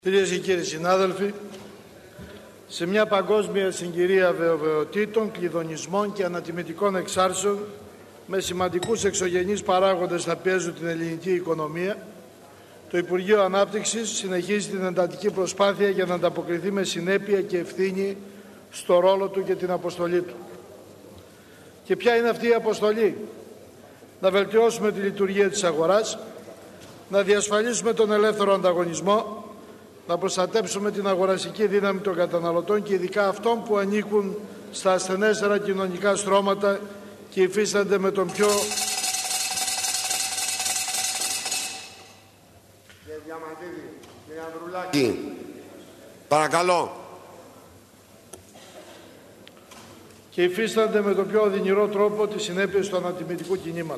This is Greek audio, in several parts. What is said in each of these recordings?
Κυρίες και κύριοι συνάδελφοι, σε μια παγκόσμια συγκυρία βεβαιωτήτων, κλειδονισμών και ανατιμητικών εξάρσεων με σημαντικούς εξωγενείς παράγοντες να πιέζουν την ελληνική οικονομία, το Υπουργείο Ανάπτυξης συνεχίζει την εντατική προσπάθεια για να ανταποκριθεί με συνέπεια και ευθύνη στο ρόλο του και την αποστολή του. Και ποια είναι αυτή η αποστολή? Να βελτιώσουμε τη λειτουργία της αγοράς, να διασφαλίσουμε τον ελεύθερο ανταγωνισμό, να προστατέψουμε την αγοραστική δύναμη των καταναλωτών και ειδικά αυτών που ανήκουν στα ασθενέστερα κοινωνικά στρώματα και υφίστανται με τον πιο Παρακαλώ. και υφίστανται με τον πιο οδυνηρό τρόπο τις συνέπειες του ανατιμητικού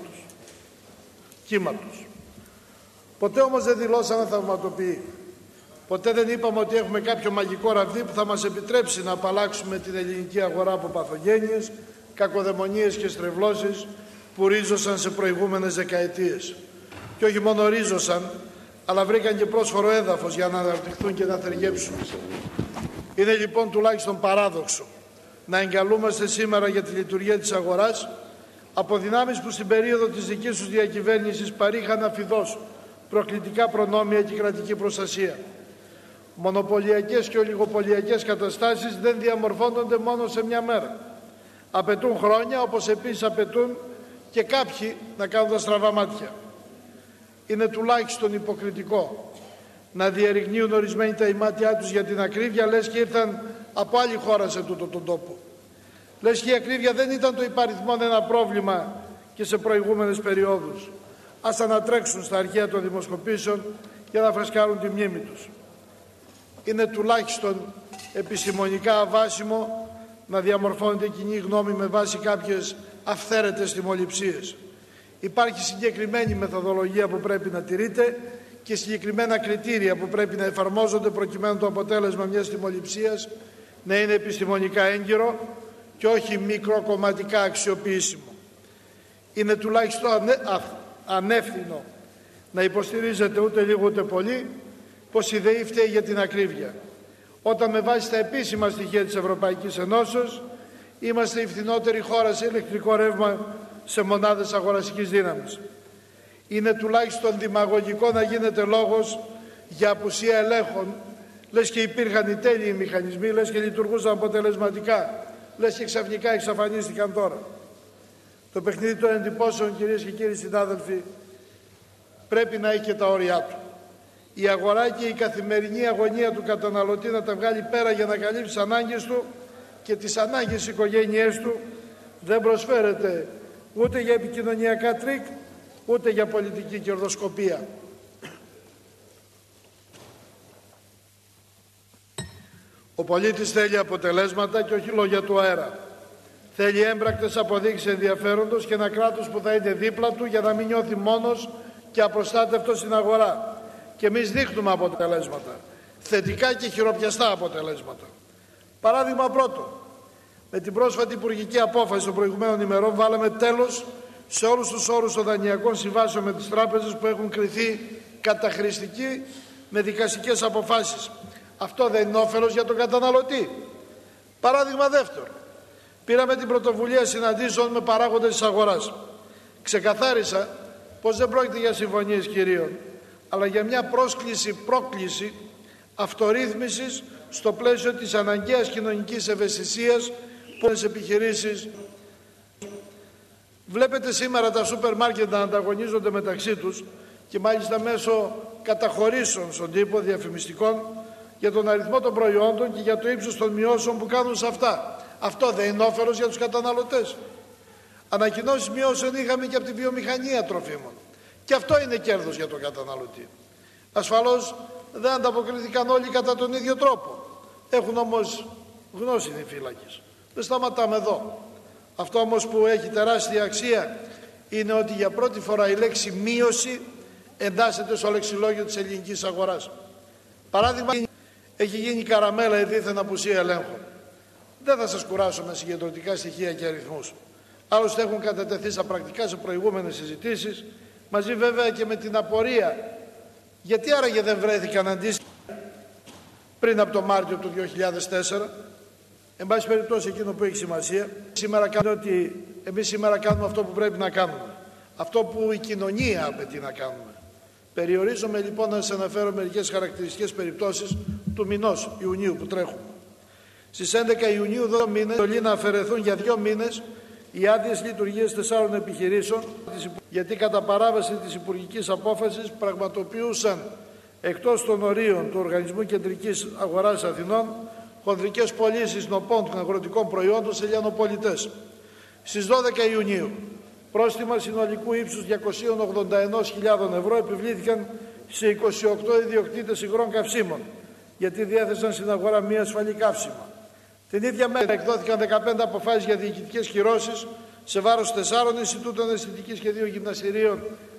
κύματος. Ποτέ όμως δεν δηλώσαμε θαυματοποιοί. Ποτέ δεν είπαμε ότι έχουμε κάποιο μαγικό ραβδί που θα μας επιτρέψει να απαλλάξουμε την ελληνική αγορά από παθογένειες, κακοδαιμονίες και στρεβλώσεις που ρίζωσαν σε προηγούμενες δεκαετίες. Και όχι μόνο ρίζωσαν, αλλά βρήκαν και πρόσφορο έδαφος για να αναπτυχθούν και να θεργέψουν. Είναι λοιπόν τουλάχιστον παράδοξο να εγκαλούμαστε σήμερα για τη λειτουργία της αγοράς από δυνάμεις που στην περίοδο της δικής τους διακυβέρνησης παρήχαν αφιδώς προκλητικά προνόμια και κρατική προστασία. Μονοπωλιακές και ολιγοπωλιακές καταστάσεις δεν διαμορφώνονται μόνο σε μια μέρα. Απαιτούν χρόνια, όπως επίσης απαιτούν και κάποιοι να κάνουν τα στραβά μάτια. Είναι τουλάχιστον υποκριτικό να διερριγνύουν ορισμένοι τα ημάτια τους για την ακρίβεια, λες και ήρθαν από άλλη χώρα σε τούτο τον τόπο. Λες και η ακρίβεια δεν ήταν το υπαριθμόν ένα πρόβλημα και σε προηγούμενες περιόδους. Ας ανατρέξουν στα αρχεία των δημοσκοπήσεων για να φρεσκάρουν τη μνήμη τους. Είναι τουλάχιστον επιστημονικά αβάσιμο να διαμορφώνεται κοινή γνώμη με βάση κάποιες αυθαίρετες τιμοληψίες. Υπάρχει συγκεκριμένη μεθοδολογία που πρέπει να τηρείται και συγκεκριμένα κριτήρια που πρέπει να εφαρμόζονται προκειμένου το αποτέλεσμα μιας τιμοληψίας να είναι επιστημονικά έγκυρο και όχι μικροκομματικά αξιοποιήσιμο. Είναι τουλάχιστον ανεύθυνο να υποστηρίζεται ούτε λίγο ούτε πολύ πως η ΔΕΗ φταίει για την ακρίβεια, όταν με βάση τα επίσημα στοιχεία της Ευρωπαϊκής Ενώσεως είμαστε η φθηνότερη χώρα σε ηλεκτρικό ρεύμα σε μονάδες αγοραστικής δύναμης. Είναι τουλάχιστον δημαγωγικό να γίνεται λόγος για απουσία ελέγχων, λες και υπήρχαν οι τέλειοι μηχανισμοί, λες και λειτουργούσαν αποτελεσματικά, λες και ξαφνικά εξαφανίστηκαν τώρα. Το παιχνίδι των εντυπώσεων, κυρίες και κύριοι συνάδελφοι, πρέπει να έχει και τα όρια του. Η αγορά και η καθημερινή αγωνία του καταναλωτή να τα βγάλει πέρα για να καλύψει τις ανάγκες του και τις ανάγκες της οικογένειές του δεν προσφέρεται ούτε για επικοινωνιακά τρίκ, ούτε για πολιτική κερδοσκοπία. Ο πολίτης θέλει αποτελέσματα και όχι λόγια του αέρα. Θέλει έμπρακτες αποδείξεις ενδιαφέροντος και ένα κράτος που θα είναι δίπλα του για να μην νιώθει μόνος και απροστάτευτος στην αγορά. Και εμείς δείχνουμε αποτελέσματα, θετικά και χειροπιαστά αποτελέσματα. Παράδειγμα πρώτο, με την πρόσφατη υπουργική απόφαση των προηγουμένων ημερών βάλαμε τέλος σε όλους τους όρους των δανειακών συμβάσεων με τις τράπεζες που έχουν κριθεί καταχρηστικοί με δικαστικές αποφάσεις. Αυτό δεν είναι όφελος για τον καταναλωτή? Παράδειγμα δεύτερο, πήραμε την πρωτοβουλία συναντήσεων με παράγοντες της αγοράς. Ξεκαθάρισα πως δεν πρόκειται για συμφωνίες κυρίων, αλλά για μια πρόκληση αυτορύθμισης στο πλαίσιο της αναγκαίας κοινωνικής ευαισθησίας που είναι σε επιχειρήσεις. Βλέπετε σήμερα τα σούπερ μάρκετ να ανταγωνίζονται μεταξύ τους και μάλιστα μέσω καταχωρήσεων στον τύπο διαφημιστικών για τον αριθμό των προϊόντων και για το ύψος των μειώσεων που κάνουν σε αυτά. Αυτό δεν είναι όφελος για τους καταναλωτές? Ανακοινώσεις μειώσεων είχαμε και από τη βιομηχανία τροφίμων. Και αυτό είναι κέρδος για τον καταναλωτή. Ασφαλώς δεν ανταποκρίθηκαν όλοι κατά τον ίδιο τρόπο. Έχουν όμως γνώση οι φύλακες. Δεν σταματάμε εδώ. Αυτό όμως που έχει τεράστια αξία είναι ότι για πρώτη φορά η λέξη μείωση εντάσσεται στο λεξιλόγιο της ελληνικής αγοράς. Παράδειγμα, έχει γίνει καραμέλα η δίθεν απουσία ελέγχων. Δεν θα σας κουράσω με συγκεντρωτικά στοιχεία και αριθμούς. Άλλωστε έχουν κατατεθεί στα πρακτικά σε προηγούμενες συζητήσεις, μαζί βέβαια και με την απορία γιατί άραγε δεν βρέθηκαν αντίστοιχα πριν από το Μάρτιο του 2004. Εν πάση περιπτώσει, εκείνο που έχει σημασία, εμείς σήμερα κάνουμε αυτό που πρέπει να κάνουμε. Αυτό που η κοινωνία απαιτεί να κάνουμε. Περιορίζομαι λοιπόν να σας αναφέρω μερικές χαρακτηριστικές περιπτώσεις του μηνός Ιουνίου που τρέχουμε. Στις 11 Ιουνίου, 2 μήνες, να αφαιρεθούν για 2 μήνες οι άδειες λειτουργίας 4 επιχειρήσεων, γιατί κατά παράβαση της υπουργικής απόφασης πραγματοποιούσαν εκτός των ορίων του Οργανισμού Κεντρικής Αγοράς Αθηνών χονδρικές πωλήσεις νοπών των αγροτικών προϊόντων σε λιανοπολιτές. Στις 12 Ιουνίου, πρόστιμα συνολικού ύψους 281.000 ευρώ επιβλήθηκαν σε 28 ιδιοκτήτες υγρών καυσίμων, γιατί διέθεσαν στην αγορά μη ασφαλή καύσιμα. Την ίδια μέρα εκδόθηκαν 15 αποφάσεις για διοικητικές κυρώσεις σε βάρος 4 Ινστιτούτων Αισθητικής και 2 γυμναστηρίων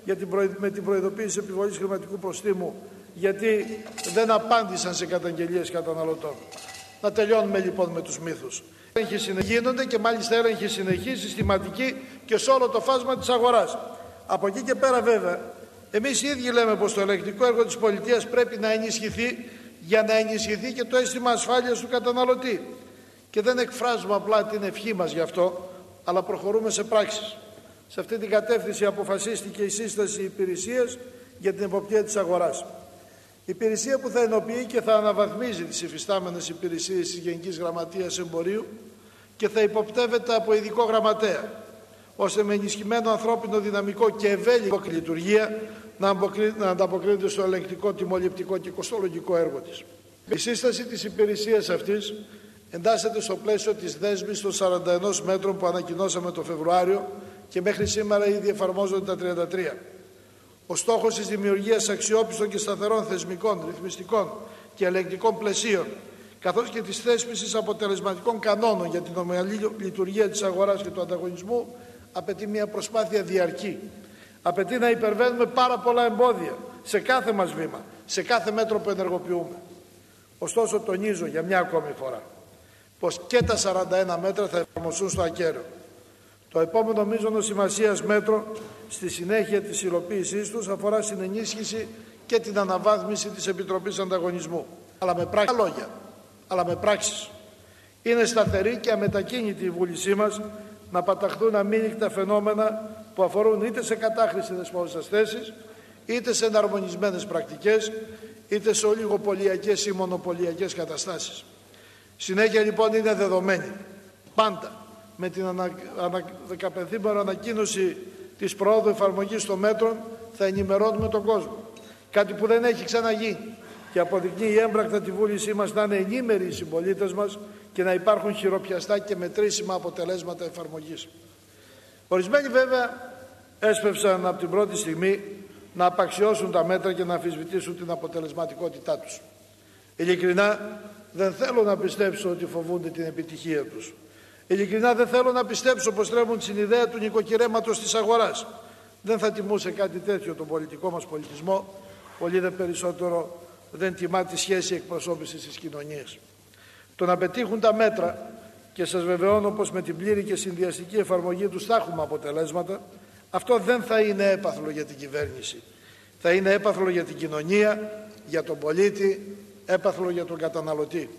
με την προειδοποίηση επιβολής χρηματικού προστίμου, γιατί δεν απάντησαν σε καταγγελίες καταναλωτών. Να τελειώνουμε λοιπόν με τους μύθους. Γίνονται και μάλιστα έλεγχοι συνεχή, συστηματική και σε όλο το φάσμα της αγοράς. Από εκεί και πέρα βέβαια, εμείς οι ίδιοι λέμε πως το ελεγκτικό έργο της πολιτείας πρέπει να ενισχυθεί για να ενισχυθεί και το αίσθημα ασφάλειας του καταναλωτή. Και δεν εκφράζουμε απλά την ευχή μας γι' αυτό, αλλά προχωρούμε σε πράξεις. Σε αυτή την κατεύθυνση αποφασίστηκε η σύσταση υπηρεσίας για την εποπτεία της αγοράς. Υπηρεσία που θα ενοποιεί και θα αναβαθμίζει τις υφιστάμενες υπηρεσίες της Γενικής Γραμματείας Εμπορίου και θα υποπτεύεται από ειδικό γραμματέα, ώστε με ενισχυμένο ανθρώπινο δυναμικό και ευέλικτη λειτουργία να ανταποκρίνεται στο ελεγκτικό, τιμοληπτικό και κοστολογικό έργο της. Η σύσταση της υπηρεσίας αυτής εντάσσεται στο πλαίσιο της δέσμης των 41 μέτρων που ανακοινώσαμε το Φεβρουάριο και μέχρι σήμερα ήδη εφαρμόζονται τα 33. Ο στόχος της δημιουργίας αξιόπιστων και σταθερών θεσμικών, ρυθμιστικών και ελεγκτικών πλαισίων, καθώς και της θέσπισης αποτελεσματικών κανόνων για την ομαλή λειτουργία της αγοράς και του ανταγωνισμού, απαιτεί μια προσπάθεια διαρκή. Απαιτεί να υπερβαίνουμε πάρα πολλά εμπόδια σε κάθε μας βήμα, σε κάθε μέτρο που ενεργοποιούμε. Ωστόσο, τονίζω για μια ακόμη φορά πως και τα 41 μέτρα θα εφαρμοστούν στο ακέραιο. Το επόμενο μείζωνο σημασίας μέτρο στη συνέχεια της υλοποίησής τους αφορά στην ενίσχυση και την αναβάθμιση της Επιτροπής Ανταγωνισμού. Αλλά με πράξεις. Είναι σταθερή και αμετακίνητη η βούλησή μας να παταχθούν αμήνικτα φαινόμενα που αφορούν είτε σε κατάχρηση δεσπόζουσας θέσης, είτε σε εναρμονισμένες πρακτικές, είτε σε ολιγοπωλιακές ή μονοπωλιακές καταστάσεις. Συνέχεια λοιπόν είναι δεδομένη πάντα με την δεκαπενθήμερη ανακοίνωση της προόδου εφαρμογής των μέτρων θα ενημερώνουμε τον κόσμο. Κάτι που δεν έχει ξαναγίνει και αποδεικνύει έμπρακτα τη βούλησή μας να είναι ενήμεροι οι συμπολίτες μας και να υπάρχουν χειροπιαστά και μετρήσιμα αποτελέσματα εφαρμογής. Ορισμένοι βέβαια έσπευσαν από την πρώτη στιγμή να απαξιώσουν τα μέτρα και να αμφισβητήσουν την αποτελεσματικότητά τους. Ειλικρινά δεν θέλω να πιστέψω ότι φοβούνται την επιτυχία τους. Ειλικρινά δεν θέλω να πιστέψω πως τρέμουν την ιδέα του νοικοκυρέματος της αγοράς. Δεν θα τιμούσε κάτι τέτοιο τον πολιτικό μας πολιτισμό, πολύ δε περισσότερο δεν τιμά τη σχέση εκπροσώπησης της κοινωνίας. Το να πετύχουν τα μέτρα, και σας βεβαιώνω πως με την πλήρη και συνδυαστική εφαρμογή τους θα έχουμε αποτελέσματα, αυτό δεν θα είναι έπαθλο για την κυβέρνηση. Θα είναι έπαθλο για την κοινωνία, για τον πολίτη, έπαθλο για τον καταναλωτή.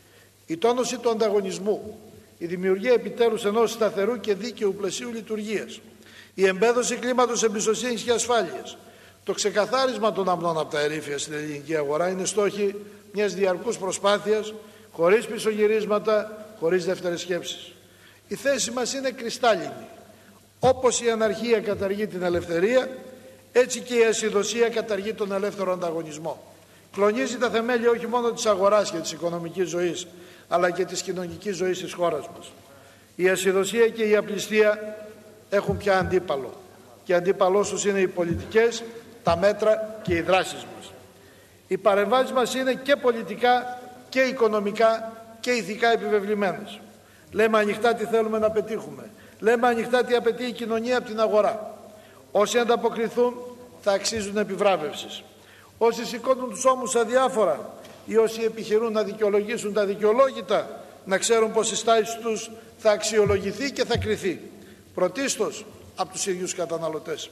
Η τόνωση του ανταγωνισμού, η δημιουργία επιτέλους ενός σταθερού και δίκαιου πλαισίου λειτουργίας, η εμπέδωση κλίματος εμπιστοσύνης και ασφάλειας, το ξεκαθάρισμα των αμνών από τα ερήφια στην ελληνική αγορά είναι στόχοι μιας διαρκούς προσπάθειας, χωρίς πισωγυρίσματα, χωρίς δεύτερες σκέψεις. Η θέση μας είναι κρυστάλλινη. Όπως η αναρχία καταργεί την ελευθερία, έτσι και η ασυδοσία καταργεί τον ελεύθερο ανταγωνισμό. Κλονίζει τα θεμέλια όχι μόνο της αγοράς και της οικονομικής ζωής, αλλά και της κοινωνικής ζωής της χώρας μας. Η ασυδοσία και η απληστία έχουν πια αντίπαλο. Και αντίπαλός τους είναι οι πολιτικές, τα μέτρα και οι δράσεις μας. Οι παρεμβάσεις μας είναι και πολιτικά και οικονομικά και ηθικά επιβεβλημένες. Λέμε ανοιχτά τι θέλουμε να πετύχουμε. Λέμε ανοιχτά τι απαιτεί η κοινωνία από την αγορά. Όσοι ανταποκριθούν θα αξίζουν επιβράβευσης. Όσοι σηκώνουν τους ώμους αδιάφορα ή όσοι επιχειρούν να δικαιολογήσουν τα δικαιολόγητα, να ξέρουν πως η στάση τους θα αξιολογηθεί και θα κριθεί. Πρωτίστως από τους ίδιους καταναλωτές.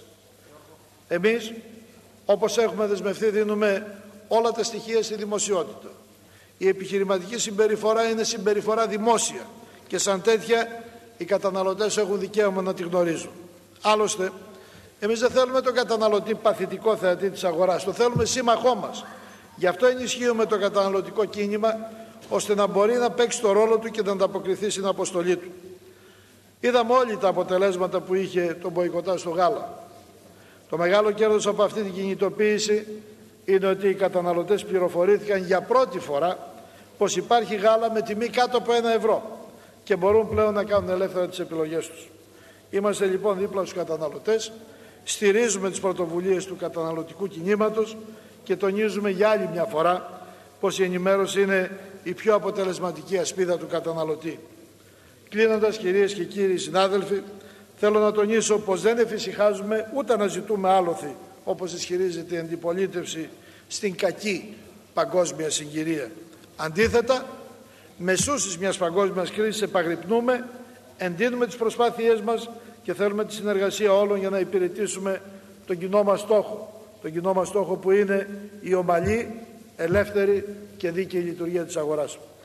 Εμείς, όπως έχουμε δεσμευτεί, δίνουμε όλα τα στοιχεία στη δημοσιότητα. Η επιχειρηματική συμπεριφορά είναι συμπεριφορά δημόσια και σαν τέτοια οι καταναλωτές έχουν δικαίωμα να τη γνωρίζουν. Άλλωστε, εμείς δεν θέλουμε τον καταναλωτή παθητικό θεατή της αγοράς, το θέλουμε σύμμαχό μας. Γι' αυτό ενισχύουμε το καταναλωτικό κίνημα, ώστε να μπορεί να παίξει το ρόλο του και να ανταποκριθεί στην αποστολή του. Είδαμε όλοι τα αποτελέσματα που είχε το μποϊκοτάζ στο γάλα. Το μεγάλο κέρδος από αυτή την κινητοποίηση είναι ότι οι καταναλωτές πληροφορήθηκαν για πρώτη φορά πως υπάρχει γάλα με τιμή κάτω από 1 ευρώ και μπορούν πλέον να κάνουν ελεύθερα τις επιλογές τους. Είμαστε λοιπόν δίπλα στους καταναλωτές, στηρίζουμε τις πρωτοβουλίες του καταναλωτικού κινήματος και τονίζουμε για άλλη μια φορά πως η ενημέρωση είναι η πιο αποτελεσματική ασπίδα του καταναλωτή. Κλείνοντας, κυρίες και κύριοι συνάδελφοι, θέλω να τονίσω πως δεν εφησυχάζουμε ούτε αναζητούμε άλοθη, όπως ισχυρίζεται η αντιπολίτευση, στην κακή παγκόσμια συγκυρία. Αντίθετα, μεσούσης μιας παγκόσμιας κρίσης επαγρυπνούμε, εντείνουμε τις προσπάθειές μας και θέλουμε τη συνεργασία όλων για να υπηρετήσουμε τον κοινό μας στόχο. Τον κοινό μας στόχο που είναι η ομαλή, ελεύθερη και δίκαιη λειτουργία της αγοράς.